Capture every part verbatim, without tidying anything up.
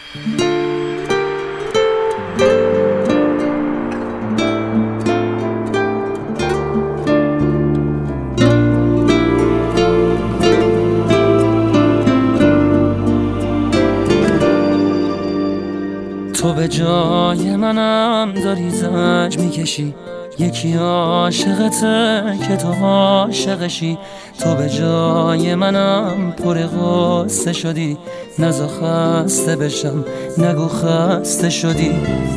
تو به جای منم داری زنج میکشی، یکی عاشقته که تو عاشقشی. تو به جای منم پر غصه شدی، نزا خسته بشم نگو خسته شدی.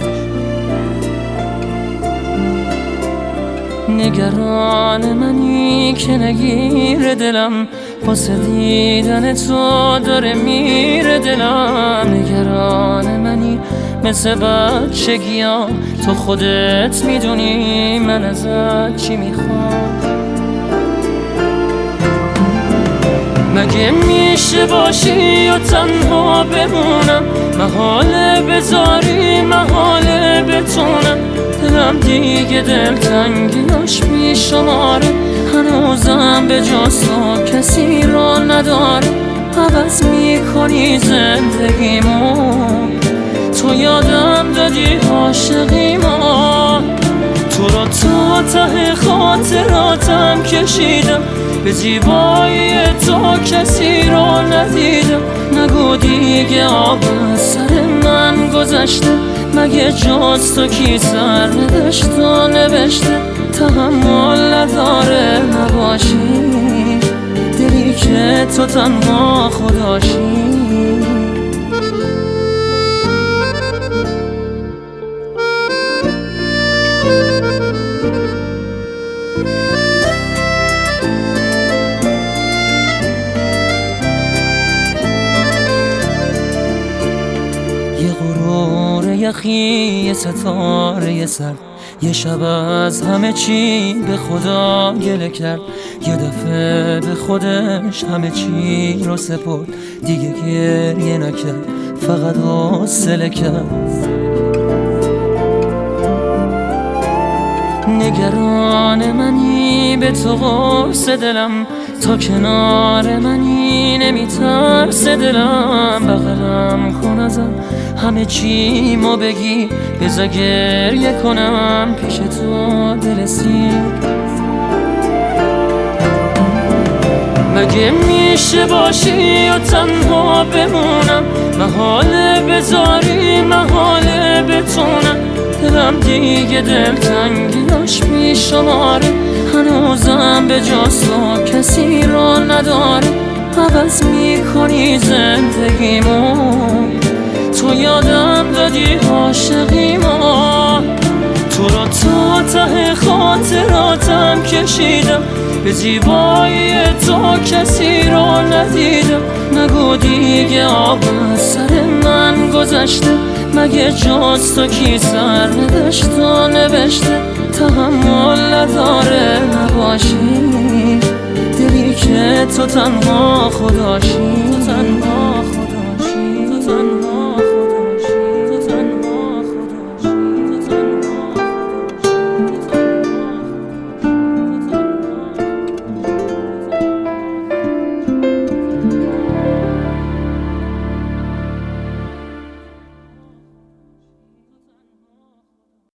نگران منی که نگیر دلم، واسه دیدن تو داره میره دلم. نگران منی مثل بچگیام، تو خودت میدونی من ازت چی میخوام. مگه میشه باشی و تنها بمونم، محاله بذاری محاله بتونم. دلم دیگه دلتنگیاش بی شماره، هنوزم به جز تو کسی را نداره. عوض میکنی زندگیمو، تو یادم دادی عاشقیمو. تو را تا ته خاطراتم کشیدم، به زیبایی تو کسی را ندیدم. نگو دیگه آب از سر من گذشته، مگه جز تو کی سر نداشت و نوشته. تحمل نداره نباشی، دلی که تو تنها خداشی. یه غرور یخی، یه ستاره سر، یه شب از همه چی به خدا گله کرد. یه دفعه به خودش همه چی رو سپرد، دیگه گریه نکرد فقط حوصله کرد. نگران منی به تو قرص دلم، تا کنار منی نمیترس دلم. بغلم کن ازم همه چی مو بگی، بذار گریه کنم پیش تو دل سیر. مگه میشه باشی و تنها بمونم، محاله بذاری محاله بتونم. دلم دیگه دلتنگیاش بی شماره، هنوزم به جز تو کسی را نداره. عوض میکنی زندگیمو، تو یادم دادی عاشقیمو. تو را تا ته خاطراتم کشیدم، به زیبایی تو کسی را ندیدم. نگو دیگه آب از سر من گذشته، مگه جز تو کی سر نداشت و نوشته. تحمل نداره نباشی، دلی که تو تنها خداشی.